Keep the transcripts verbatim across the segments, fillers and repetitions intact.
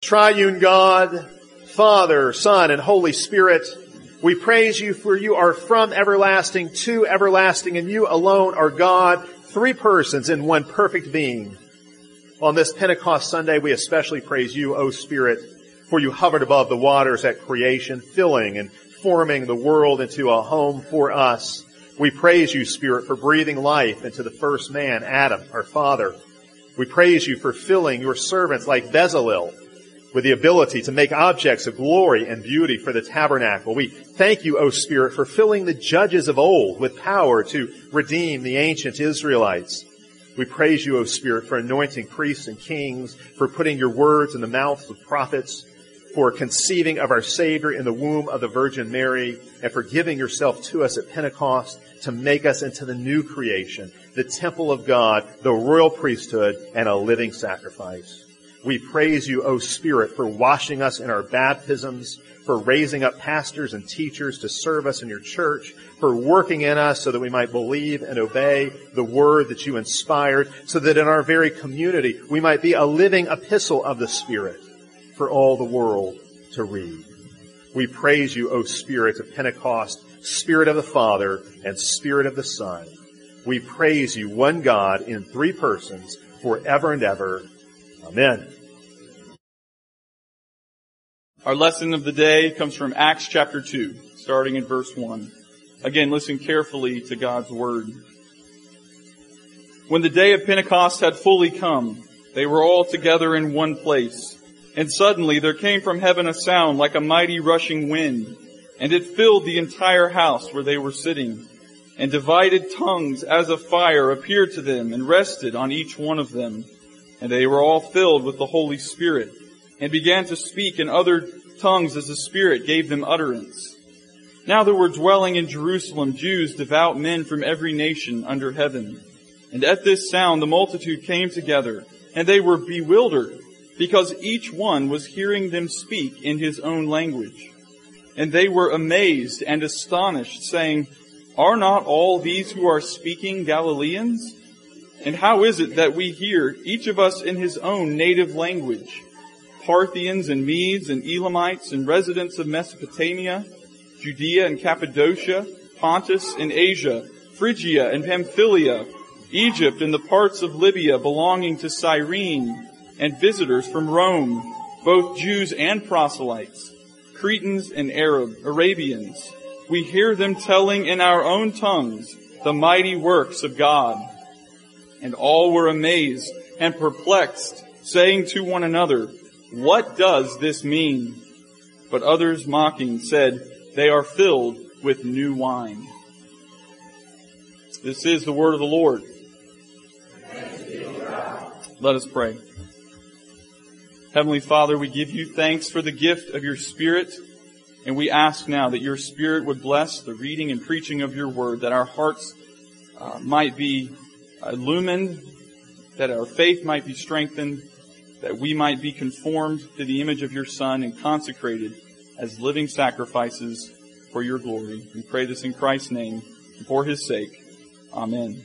Triune God, Father, Son, and Holy Spirit, we praise you for you are from everlasting to everlasting, and you alone are God, three persons in one perfect being. On this Pentecost Sunday, we especially praise you, O Spirit, for you hovered above the waters at creation, filling and forming the world into a home for us. We praise you, Spirit, for breathing life into the first man, Adam, our father. We praise you for filling your servants like Bezalel with the ability to make objects of glory and beauty for the tabernacle. We thank you, O Spirit, for filling the judges of old with power to redeem the ancient Israelites. We praise you, O Spirit, for anointing priests and kings, for putting your words in the mouths of prophets, for conceiving of our Savior in the womb of the Virgin Mary, and for giving yourself to us at Pentecost to make us into the new creation, the temple of God, the royal priesthood, and a living sacrifice. We praise you, O Spirit, for washing us in our baptisms, for raising up pastors and teachers to serve us in your church, for working in us so that we might believe and obey the word that you inspired, so that in our very community we might be a living epistle of the Spirit for all the world to read. We praise you, O Spirit of Pentecost, Spirit of the Father, and Spirit of the Son. We praise you, one God in three persons, forever and ever. Amen. Our lesson of the day comes from Acts chapter two, starting in verse one. Again, listen carefully to God's word. When the day of Pentecost had fully come, they were all together in one place. And suddenly there came from heaven a sound like a mighty rushing wind, and it filled the entire house where they were sitting. And divided tongues as of fire appeared to them and rested on each one of them. And they were all filled with the Holy Spirit, and began to speak in other tongues as the Spirit gave them utterance. Now there were dwelling in Jerusalem Jews, devout men from every nation under heaven. And at this sound the multitude came together, and they were bewildered, because each one was hearing them speak in his own language. And they were amazed and astonished, saying, "Are not all these who are speaking Galileans? And how is it that we hear, each of us in his own native language? Parthians and Medes and Elamites and residents of Mesopotamia, Judea and Cappadocia, Pontus and Asia, Phrygia and Pamphylia, Egypt and the parts of Libya belonging to Cyrene, and visitors from Rome, both Jews and proselytes, Cretans and Arab, Arabians. We hear them telling in our own tongues the mighty works of God." And all were amazed and perplexed, saying to one another, "What does this mean?" But others mocking said, "They are filled with new wine." This is the word of the Lord. Let us pray. Heavenly Father, we give you thanks for the gift of your Spirit, and we ask now that your Spirit would bless the reading and preaching of your word, that our hearts uh, might be illumined, that our faith might be strengthened, that we might be conformed to the image of your Son and consecrated as living sacrifices for your glory. We pray this in Christ's name and for his sake. Amen.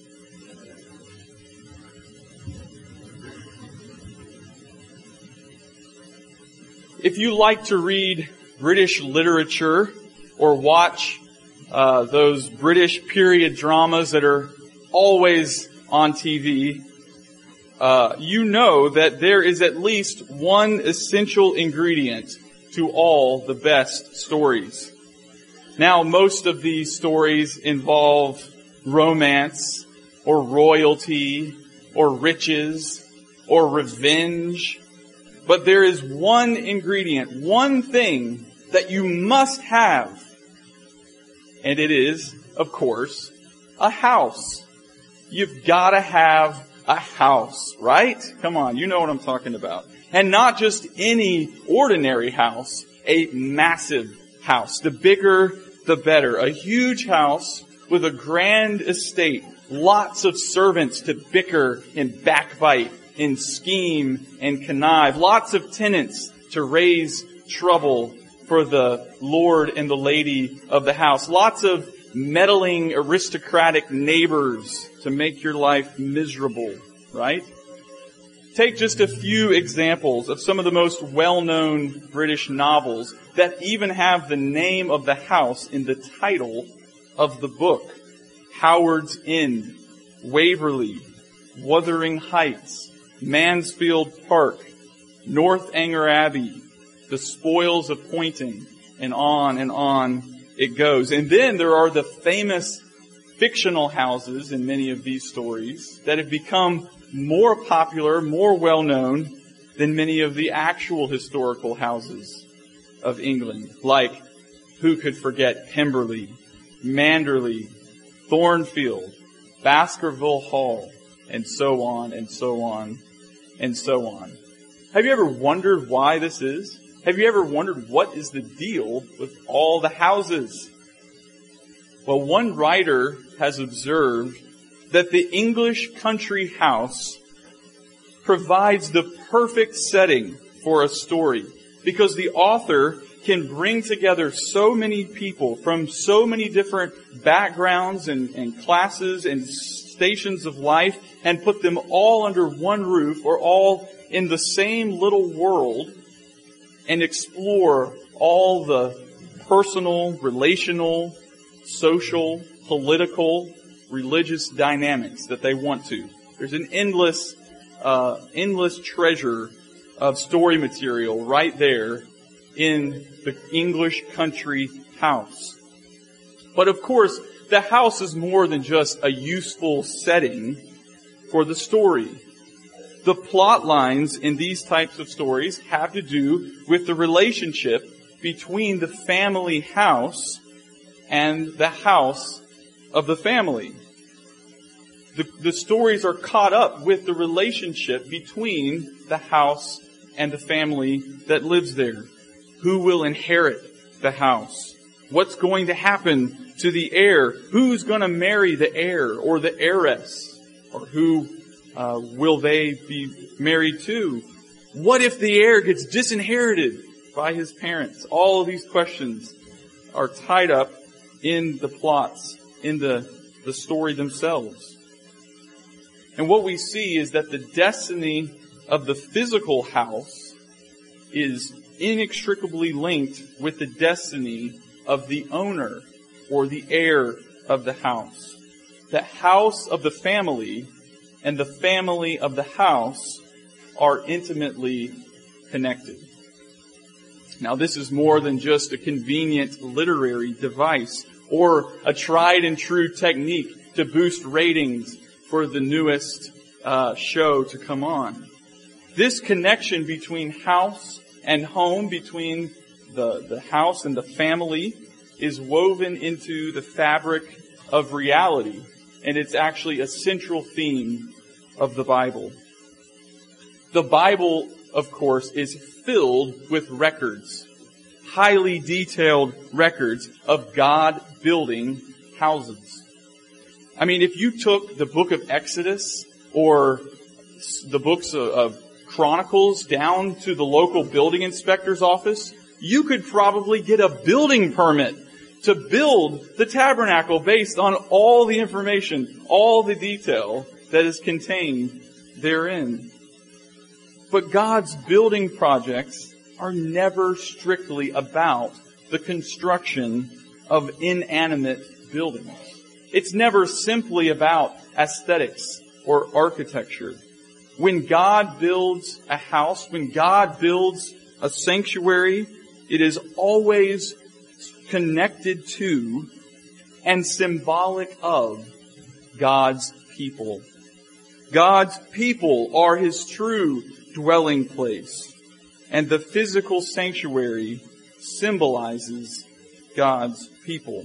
If you like to read British literature or watch uh, those British period dramas that are always on T V, uh, you know that there is at least one essential ingredient to all the best stories. Now, most of these stories involve romance or royalty or riches or revenge. But there is one ingredient, one thing that you must have. And it is, of course, a house. You've got to have a house, right? Come on, you know what I'm talking about. And not just any ordinary house, a massive house. The bigger, the better. A huge house with a grand estate. Lots of servants to bicker and backbite and scheme and connive. Lots of tenants to raise trouble for the lord and the lady of the house. Lots of meddling aristocratic neighbors to make your life miserable, right? take just a few examples of some of the most well-known British novels that even have the name of the house in the title of the book. Howard's Inn, Waverley, Wuthering Heights, Mansfield Park, Northanger Abbey, The Spoils of Poynton, and on and on it goes. And then there are the famous fictional houses in many of these stories that have become more popular, more well-known than many of the actual historical houses of England, like who could forget Pemberley, Manderley, Thornfield, Baskerville Hall, and so on and so on and so on. Have you ever wondered why this is? Have you ever wondered what is the deal with all the houses? Well, one writer has observed that the English country house provides the perfect setting for a story because the author can bring together so many people from so many different backgrounds and, and classes and stations of life and put them all under one roof or all in the same little world and explore all the personal, relational, social, political, religious dynamics that they want to. There's an endless, uh, endless treasure of story material right there in the English country house. But of course, the house is more than just a useful setting for the story. The plot lines in these types of stories have to do with the relationship between the family house and the house of the family. The, the stories are caught up with the relationship between the house and the family that lives there. Who will inherit the house? What's going to happen to the heir? Who's going to marry the heir or the heiress? Or who uh, will they be married to? What if the heir gets disinherited by his parents? All of these questions are tied up in the plots, in the, the story themselves. And what we see is that the destiny of the physical house is inextricably linked with the destiny of the owner or the heir of the house. The house of the family and the family of the house are intimately connected. Now, this is more than just a convenient literary device or a tried and true technique to boost ratings for the newest uh, show to come on. This connection between house and home, between the, the house and the family, is woven into the fabric of reality. And it's actually a central theme of the Bible. The Bible, of course, is filled with records, highly detailed records of God building houses. I mean, if you took the book of Exodus or the books of, of Chronicles down to the local building inspector's office, you could probably get a building permit to build the tabernacle based on all the information, all the detail that is contained therein. But God's building projects are never strictly about the construction of inanimate buildings. It's never simply about aesthetics or architecture. When God builds a house, when God builds a sanctuary, it is always connected to and symbolic of God's people. God's people are His true dwelling place, and the physical sanctuary symbolizes God's people.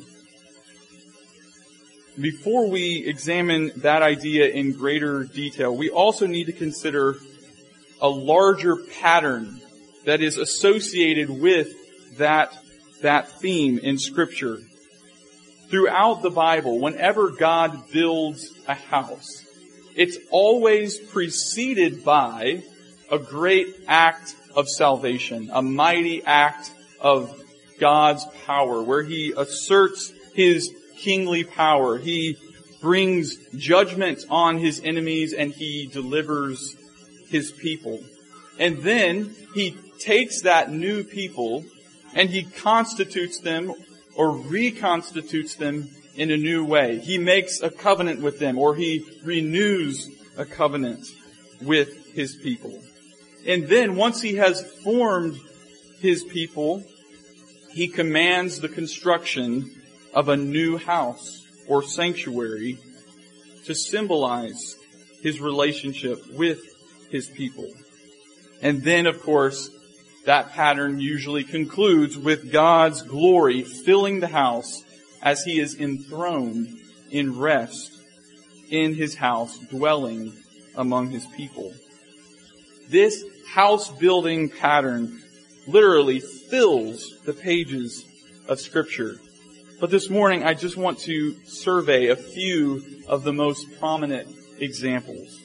Before we examine that idea in greater detail, we also need to consider a larger pattern that is associated with that, that theme in Scripture. Throughout the Bible, whenever God builds a house, it's always preceded by a great act of salvation, a mighty act of God's power, where He asserts His kingly power. He brings judgment on His enemies and He delivers his people. And then he takes that new people and he constitutes them or reconstitutes them in a new way. He makes a covenant with them, or he renews a covenant with his people. And then once he has formed his people, he commands the construction of a new house or sanctuary to symbolize his relationship with his people. And then, of course, that pattern usually concludes with God's glory filling the house as he is enthroned in rest in his house, dwelling among his people. This house-building pattern literally fills the pages of Scripture. But this morning, I just want to survey a few of the most prominent examples.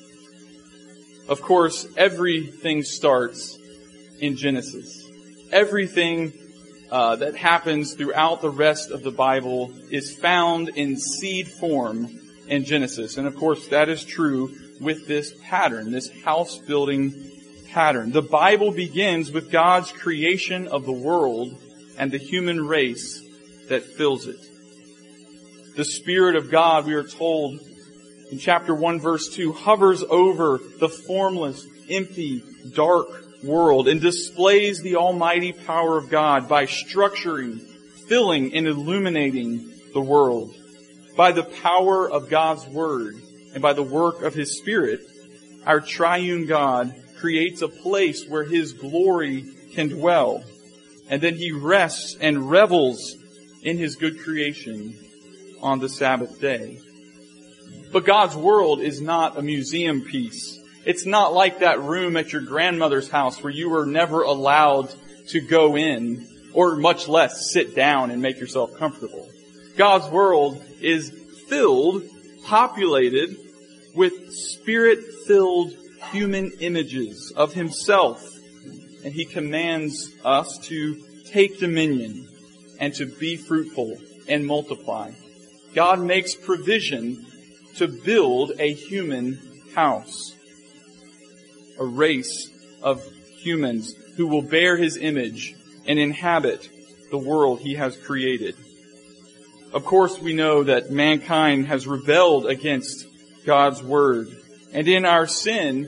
Of course, everything starts in Genesis. Everything uh, that happens throughout the rest of the Bible is found in seed form in Genesis. And of course, that is true with this pattern, this house-building pattern. The Bible begins with God's creation of the world and the human race that fills it. The Spirit of God, we are told in chapter one, verse two, hovers over the formless, empty, dark world and displays the almighty power of God by structuring, filling, and illuminating the world. By the power of God's Word and by the work of His Spirit, our triune God creates a place where His glory can dwell. And then He rests and revels in His good creation on the Sabbath day. But God's world is not a museum piece. It's not like that room at your grandmother's house where you were never allowed to go in, or much less sit down and make yourself comfortable. God's world is filled, populated with Spirit-filled human images of Himself. And He commands us to take dominion and to be fruitful and multiply. God makes provision to build a human house. A race of humans who will bear His image and inhabit the world He has created. Of course, we know that mankind has rebelled against God's Word. And in our sin,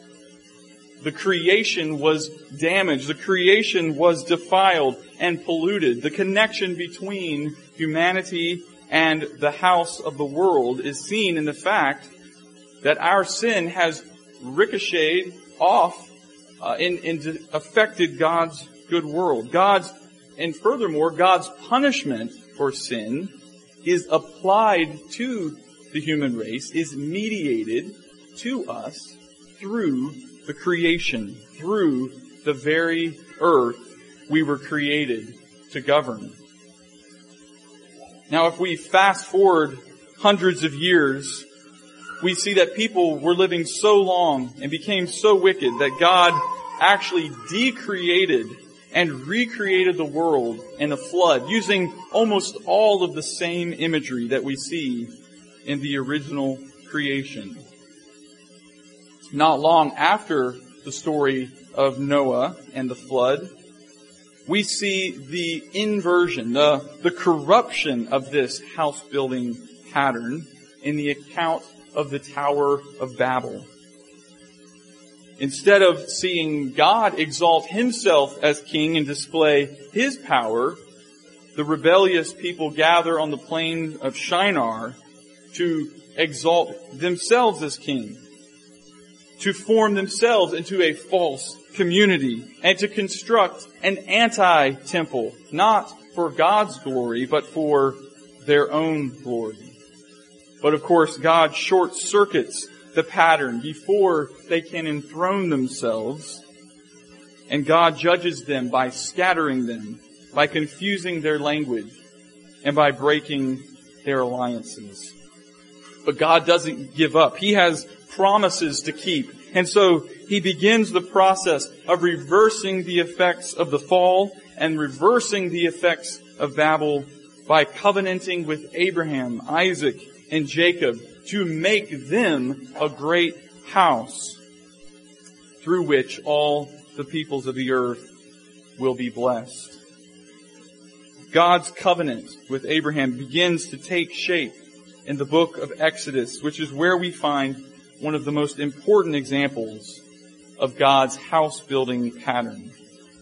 the creation was damaged. The creation was defiled and polluted. The connection between humanity and the house of the world is seen in the fact that our sin has ricocheted off uh, and, and affected God's good world. God's, and furthermore, God's punishment for sin is applied to the human race, is mediated to us through the creation, through the very earth we were created to govern. Now, if we fast forward hundreds of years, we see that people were living so long and became so wicked that God actually decreated and recreated the world in a flood using almost all of the same imagery that we see in the original creation. Not long after the story of Noah and the flood, we see the inversion, the, the corruption of this house-building pattern in the account of the Tower of Babel. Instead of seeing God exalt Himself as king and display His power, the rebellious people gather on the plain of Shinar to exalt themselves as king, to form themselves into a false community, and to construct an anti-temple, not for God's glory, but for their own glory. But of course, God short-circuits the pattern before they can enthrone themselves, and God judges them by scattering them, by confusing their language, and by breaking their alliances. But God doesn't give up. He has promises to keep. And so He begins the process of reversing the effects of the fall and reversing the effects of Babel by covenanting with Abraham, Isaac, and Jacob to make them a great house. through which all the peoples of the earth will be blessed. God's covenant with Abraham begins to take shape in the book of Exodus, which is where we find one of the most important examples of God's house-building pattern.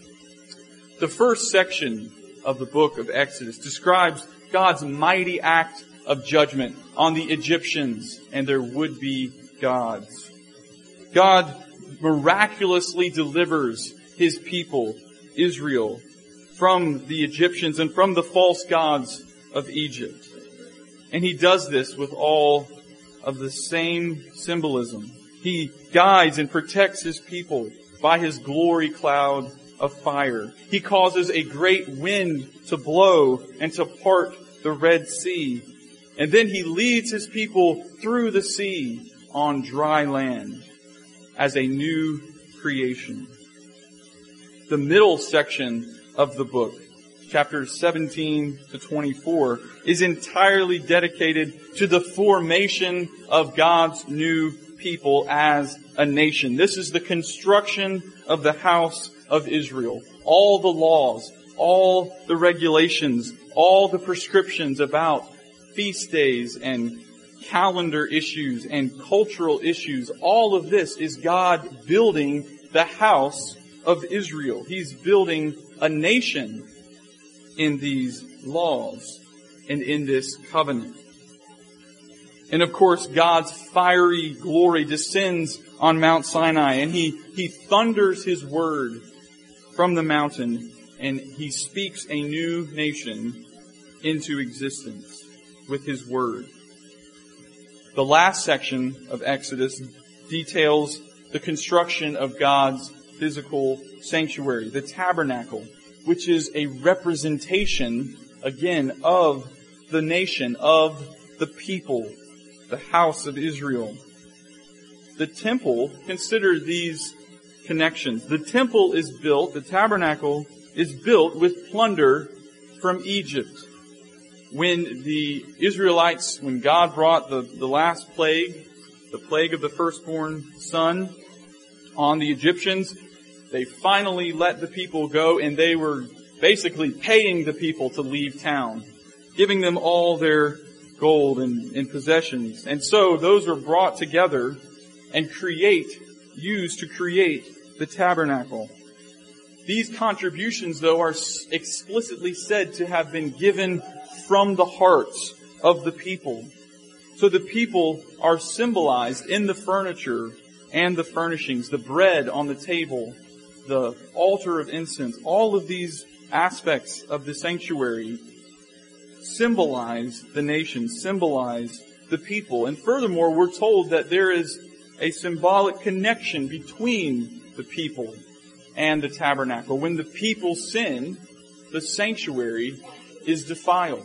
The first section of the book of Exodus describes God's mighty act of judgment on the Egyptians and their would-be gods. God miraculously delivers His people, Israel, from the Egyptians and from the false gods of Egypt. And He does this with all of the same symbolism. He guides and protects His people by His glory cloud of fire. He causes a great wind to blow and to part the Red Sea. And then He leads His people through the sea on dry land as a new creation. The middle section of the book, chapters seventeen to twenty-four, is entirely dedicated to the formation of God's new people as a nation. This is the construction of the house of Israel. All the laws, all the regulations, all the prescriptions about feast days and calendar issues and cultural issues, all of this is God building the house of Israel. He's building a nation in these laws and in this covenant. And of course, God's fiery glory descends on Mount Sinai, and He, He thunders His word from the mountain, and He speaks a new nation into existence with His word. The last section of Exodus details the construction of God's physical sanctuary, the tabernacle, which is a representation, again, of the nation, of the people, the house of Israel. The temple, consider these connections. The temple is built, the tabernacle is built with plunder from Egypt. When the Israelites, when God brought the, the last plague, the plague of the firstborn son on the Egyptians, they finally let the people go, and they were basically paying the people to leave town, giving them all their gold and, and possessions. And so those were brought together and create, used to create the tabernacle. These contributions, though, are explicitly said to have been given from the hearts of the people. So the people are symbolized in the furniture and the furnishings, the bread on the table, the altar of incense. All of these aspects of the sanctuary symbolize the nation, symbolize the people. And furthermore, we're told that there is a symbolic connection between the people and the tabernacle. When the people sin, the sanctuary is defiled.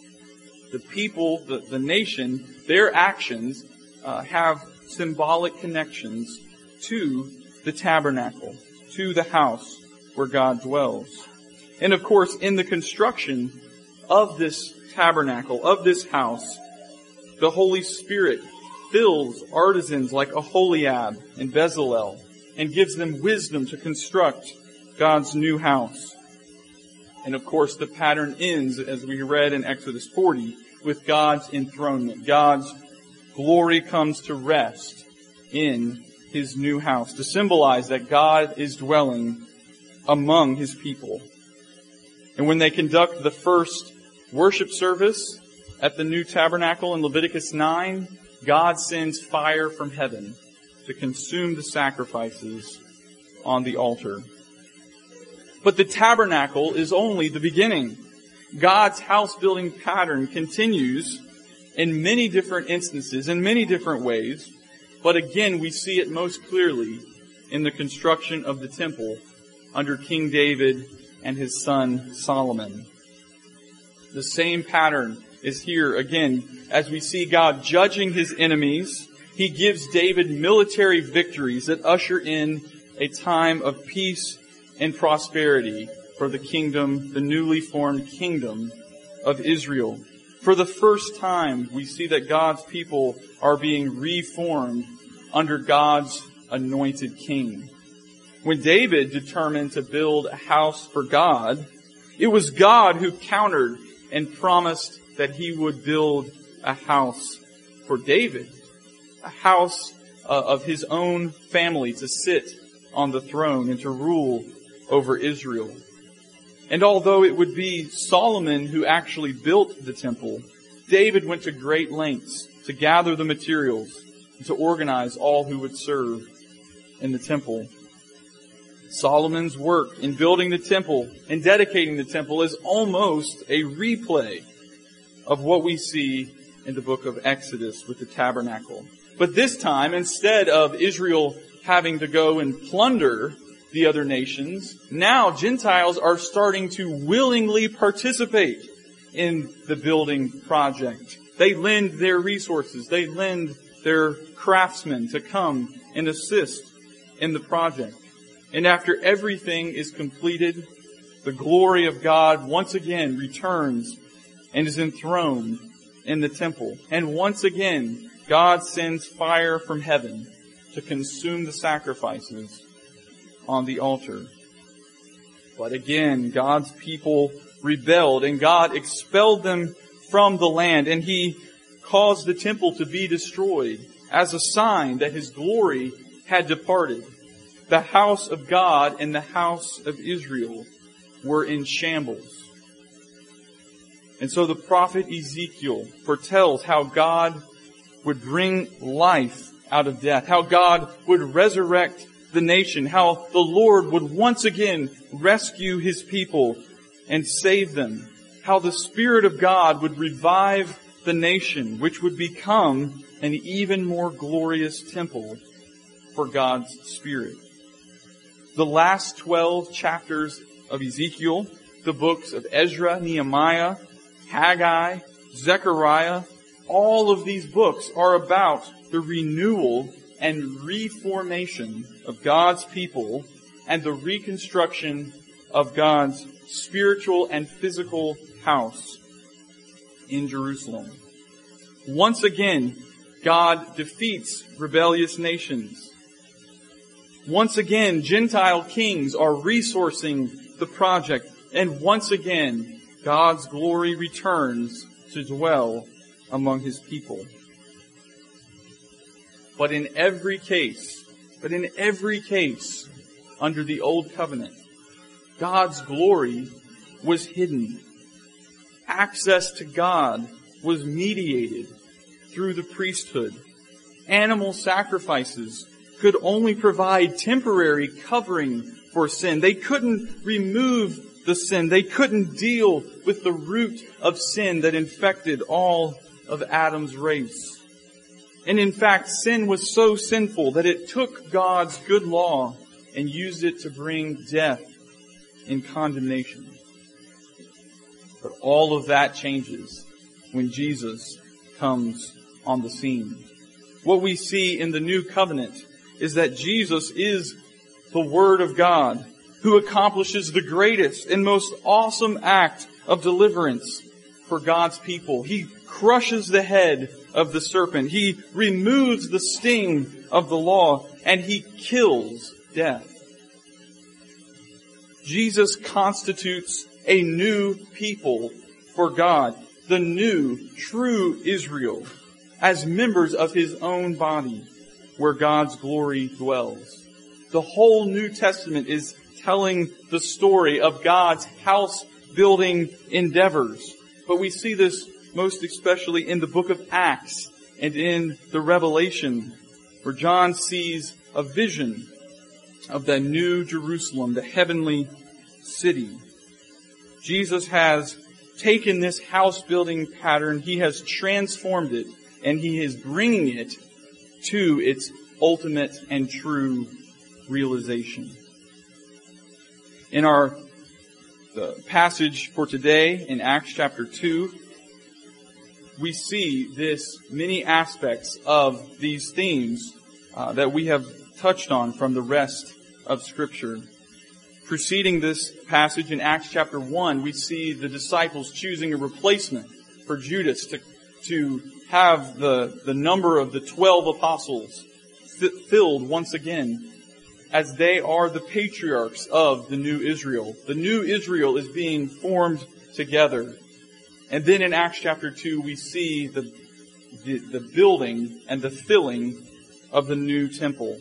The people, the, the nation, their actions uh, have symbolic connections to the tabernacle, to the house where God dwells. And of course, in the construction of this tabernacle, of this house, the Holy Spirit fills artisans like Aholiab and Bezalel and gives them wisdom to construct God's new house. And of course, the pattern ends, as we read in Exodus forty, with God's enthronement. God's glory comes to rest in His new house, to symbolize that God is dwelling among His people. And when they conduct the first worship service at the new tabernacle in Leviticus nine, God sends fire from heaven to consume the sacrifices on the altar. But the tabernacle is only the beginning. God's house-building pattern continues in many different instances, in many different ways. But again, we see it most clearly in the construction of the temple under King David and his son Solomon. The same pattern is here again as we see God judging His enemies. He gives David military victories that usher in a time of peace and prosperity for the kingdom, the newly formed kingdom of Israel. For the first time, we see that God's people are being reformed under God's anointed king. When David determined to build a house for God, it was God who countered and promised that he would build a house for David, a house uh, of his own family to sit on the throne and to rule over Israel. And although it would be Solomon who actually built the temple, David went to great lengths to gather the materials and to organize all who would serve in the temple. Solomon's work in building the temple and dedicating the temple is almost a replay of what we see in the book of Exodus with the tabernacle. But this time, instead of Israel having to go and plunder the other nations, now Gentiles are starting to willingly participate in the building project. They lend their resources. They lend their craftsmen to come and assist in the project. And after everything is completed, the glory of God once again returns and is enthroned in the temple. And once again, God sends fire from heaven to consume the sacrifices on the altar. But again, God's people rebelled and God expelled them from the land, and He caused the temple to be destroyed as a sign that His glory had departed. The house of God and the house of Israel were in shambles. And so the prophet Ezekiel foretells how God would bring life out of death, how God would resurrect the nation, how the Lord would once again rescue His people and save them, how the Spirit of God would revive the nation, which would become an even more glorious temple for God's Spirit. The last twelve chapters of Ezekiel, the books of Ezra, Nehemiah, Haggai, Zechariah, all of these books are about the renewal and reformation of God's people and the reconstruction of God's spiritual and physical house in Jerusalem. Once again, God defeats rebellious nations. Once again, Gentile kings are resourcing the project. And once again, God's glory returns to dwell among His people. But in every case, but in every case, under the Old Covenant, God's glory was hidden. Access to God was mediated through the priesthood. Animal sacrifices could only provide temporary covering for sin. They couldn't remove the sin. They couldn't deal with the root of sin that infected all of Adam's race. And in fact, sin was so sinful that it took God's good law and used it to bring death and condemnation. But all of that changes when Jesus comes on the scene. What we see in the new covenant is that Jesus is the Word of God who accomplishes the greatest and most awesome act of deliverance for God's people. He crushes the head of the serpent. He removes the sting of the law, and He kills death. Jesus constitutes a new people for God, the new, true Israel, as members of His own body, where God's glory dwells. The whole New Testament is telling the story of God's house-building endeavors. But we see this most especially in the book of Acts and in the Revelation, where John sees a vision of the new Jerusalem, the heavenly city. Jesus has taken this house-building pattern, He has transformed it, and He is bringing it to its ultimate and true realization. In our the passage for today, in Acts chapter two, we see this many aspects of these themes uh, that we have touched on from the rest of Scripture. Preceding this passage in Acts chapter one, we see the disciples choosing a replacement for Judas to, to have the, the number of the twelve apostles f- filled once again. as they are the patriarchs of the new Israel. The new Israel is being formed together. And then in Acts chapter two, we see the, the, the building and the filling of the new temple.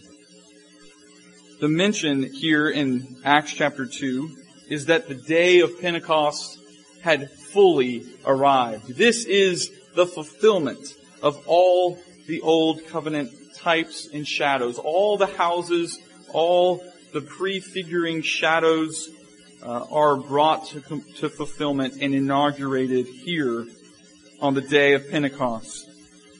The mention here in Acts chapter two is that the day of Pentecost had fully arrived. This is the fulfillment of all the old covenant types and shadows. All the houses, all the prefiguring shadows uh, are brought to, to fulfillment and inaugurated here on the day of Pentecost.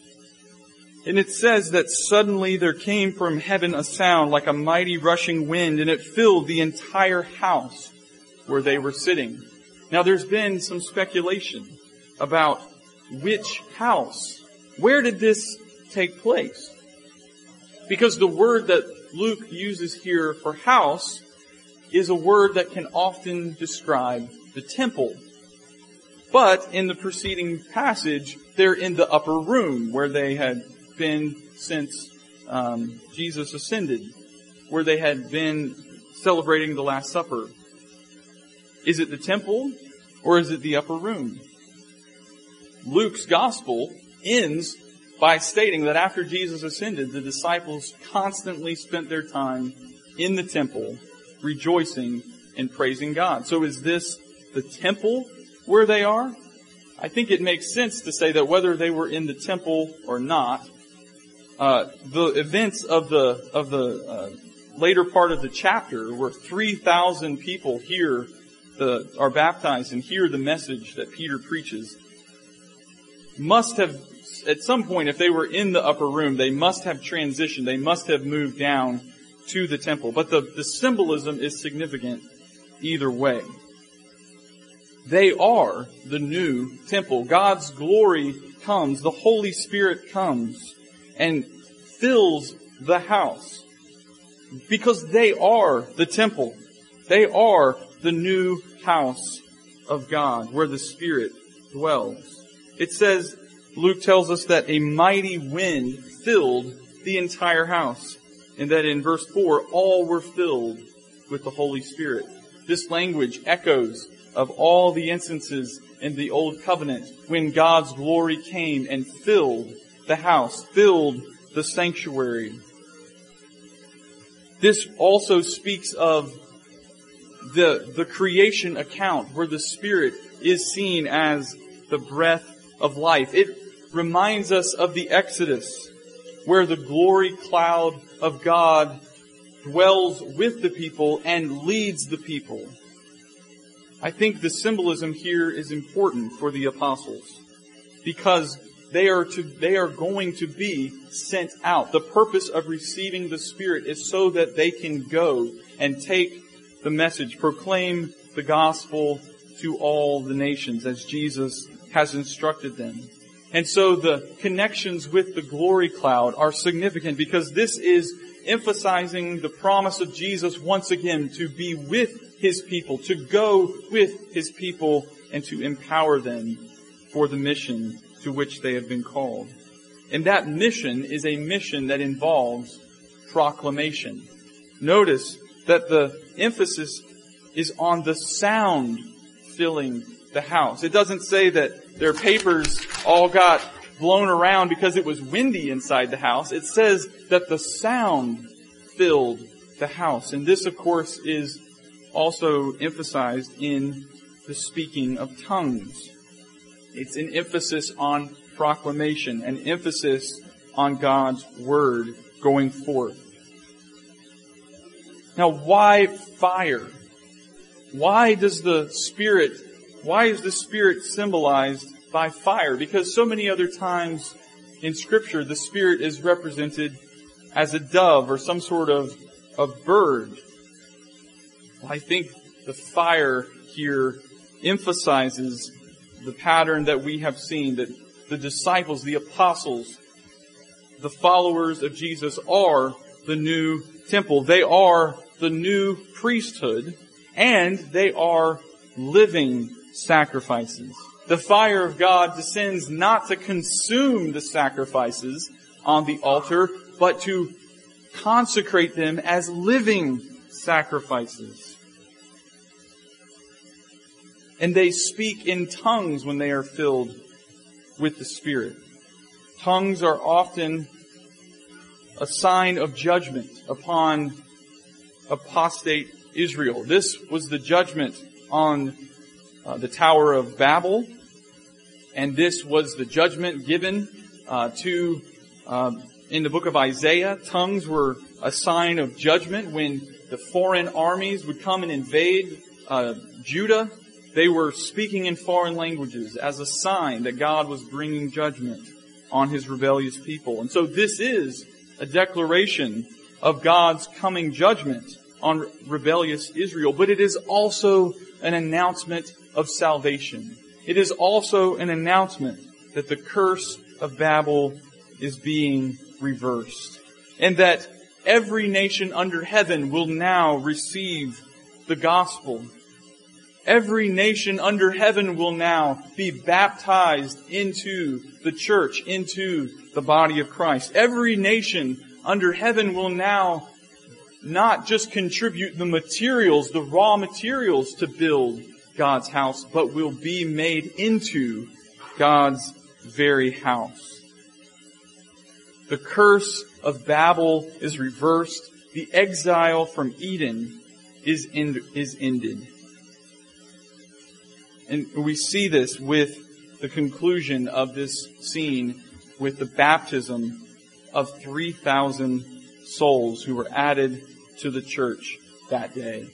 And it says that suddenly there came from heaven a sound like a mighty rushing wind, and it filled the entire house where they were sitting. Now there's been some speculation about which house. Where did this take place? Because the word that Luke uses here for house is a word that can often describe the temple. But in the preceding passage, they're in the upper room where they had been since um, Jesus ascended, where they had been celebrating the Last Supper. Is it the temple or is it the upper room? Luke's gospel ends by stating that after Jesus ascended, the disciples constantly spent their time in the temple, rejoicing and praising God. So is this the temple where they are? I think it makes sense to say that whether they were in the temple or not, uh, the events of the of the uh, later part of the chapter, where three thousand people hear the are baptized and hear the message that Peter preaches, must have, at some point, if they were in the upper room, they must have transitioned. They must have moved down to the temple. But the, the symbolism is significant either way. They are the new temple. God's glory comes. The Holy Spirit comes and fills the house. Because they are the temple. They are the new house of God where the Spirit dwells. It says, Luke tells us that a mighty wind filled the entire house. And that in verse four, all were filled with the Holy Spirit. This language echoes of all the instances in the Old Covenant when God's glory came and filled the house, filled the sanctuary. This also speaks of the, the creation account where the Spirit is seen as the breath of life. It reminds us of the Exodus, where the glory cloud of God dwells with the people and leads the people. I think the symbolism here is important for the apostles because they are to, they are going to be sent out. The purpose of receiving the Spirit is so that they can go and take the message, proclaim the gospel to all the nations as Jesus has instructed them. And so the connections with the glory cloud are significant because this is emphasizing the promise of Jesus once again to be with His people, to go with His people and to empower them for the mission to which they have been called. And that mission is a mission that involves proclamation. Notice that the emphasis is on the sound filling the house. It doesn't say that their papers all got blown around because it was windy inside the house. It says that the sound filled the house. And this, of course, is also emphasized in the speaking of tongues. It's an emphasis on proclamation, an emphasis on God's word going forth. Now, why fire? Why does the Spirit, why is the Spirit symbolized by fire? Because so many other times in Scripture, the Spirit is represented as a dove or some sort of, of bird. Well, I think the fire here emphasizes the pattern that we have seen, that the disciples, the apostles, the followers of Jesus are the new temple. They are the new priesthood, and they are living sacrifices. The fire of God descends not to consume the sacrifices on the altar, but to consecrate them as living sacrifices. And they speak in tongues when they are filled with the Spirit. Tongues are often a sign of judgment upon apostate Israel. This was the judgment on uh, the Tower of Babel, and this was the judgment given uh, to, uh, in the book of Isaiah. Tongues were a sign of judgment when the foreign armies would come and invade uh, Judah. They were speaking in foreign languages as a sign that God was bringing judgment on His rebellious people. And so this is a declaration of God's coming judgment on rebellious Israel, but it is also an announcement of salvation. It is also an announcement that the curse of Babel is being reversed, and that every nation under heaven will now receive the gospel. Every nation under heaven will now be baptized into the church, into the body of Christ. Every nation under heaven will now not just contribute the materials, the raw materials to build God's house, but will be made into God's very house. The curse of Babel is reversed. The exile from Eden is, end, is ended. And we see this with the conclusion of this scene with the baptism of three thousand souls who were added to the church that day.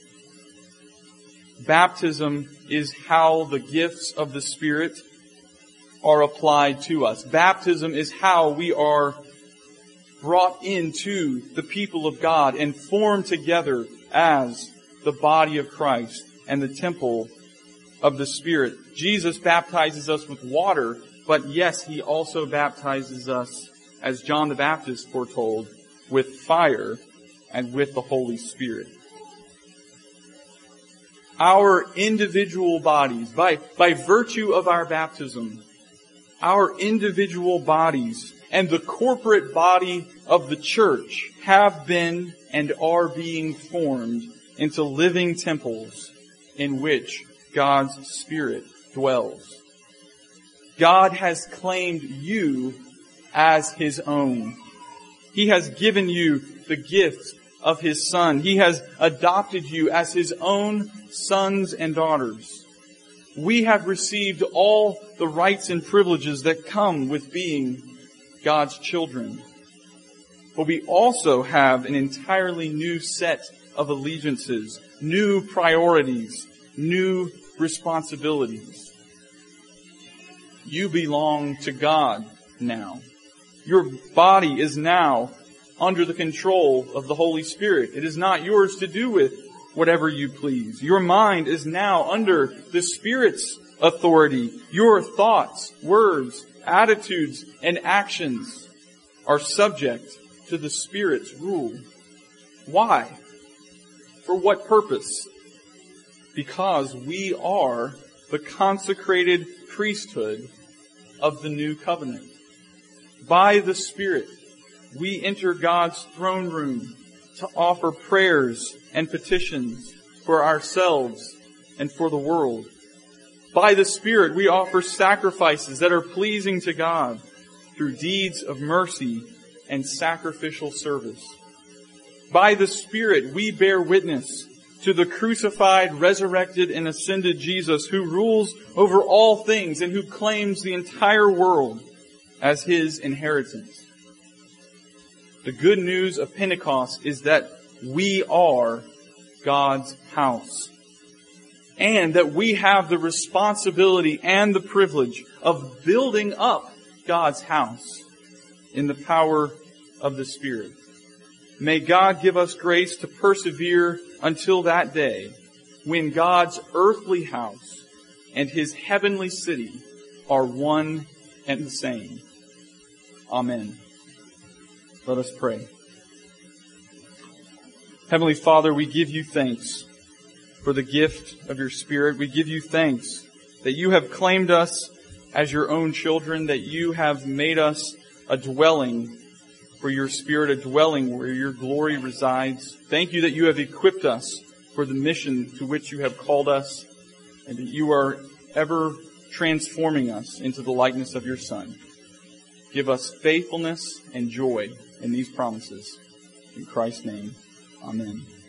Baptism is how the gifts of the Spirit are applied to us. Baptism is how we are brought into the people of God and formed together as the body of Christ and the temple of the Spirit. Jesus baptizes us with water, but yes, He also baptizes us, as John the Baptist foretold, with fire and with the Holy Spirit. Our individual bodies, by, by virtue of our baptism, our individual bodies and the corporate body of the church have been and are being formed into living temples in which God's Spirit dwells. God has claimed you as His own. He has given you the gift of His Son. He has adopted you as His own sons and daughters. We have received all the rights and privileges that come with being God's children. But we also have an entirely new set of allegiances, new priorities, new responsibilities. You belong to God now. Your body is now under the control of the Holy Spirit. It is not yours to do with whatever you please. Your mind is now under the Spirit's authority. Your thoughts, words, attitudes, and actions are subject to the Spirit's rule. Why? For what purpose? Because we are the consecrated priesthood of the new covenant. By the Spirit, we enter God's throne room to offer prayers and petitions for ourselves and for the world. By the Spirit, we offer sacrifices that are pleasing to God through deeds of mercy and sacrificial service. By the Spirit, we bear witness to the crucified, resurrected, and ascended Jesus who rules over all things and who claims the entire world as His inheritance. The good news of Pentecost is that we are God's house, and that we have the responsibility and the privilege of building up God's house in the power of the Spirit. May God give us grace to persevere until that day when God's earthly house and His heavenly city are one and the same. Amen. Let us pray. Heavenly Father, we give you thanks for the gift of your Spirit. We give you thanks that you have claimed us as your own children, that you have made us a dwelling for your Spirit a dwelling where your glory resides. Thank you that you have equipped us for the mission to which you have called us, and that you are ever transforming us into the likeness of your Son. Give us faithfulness and joy in these promises. In Christ's name, amen.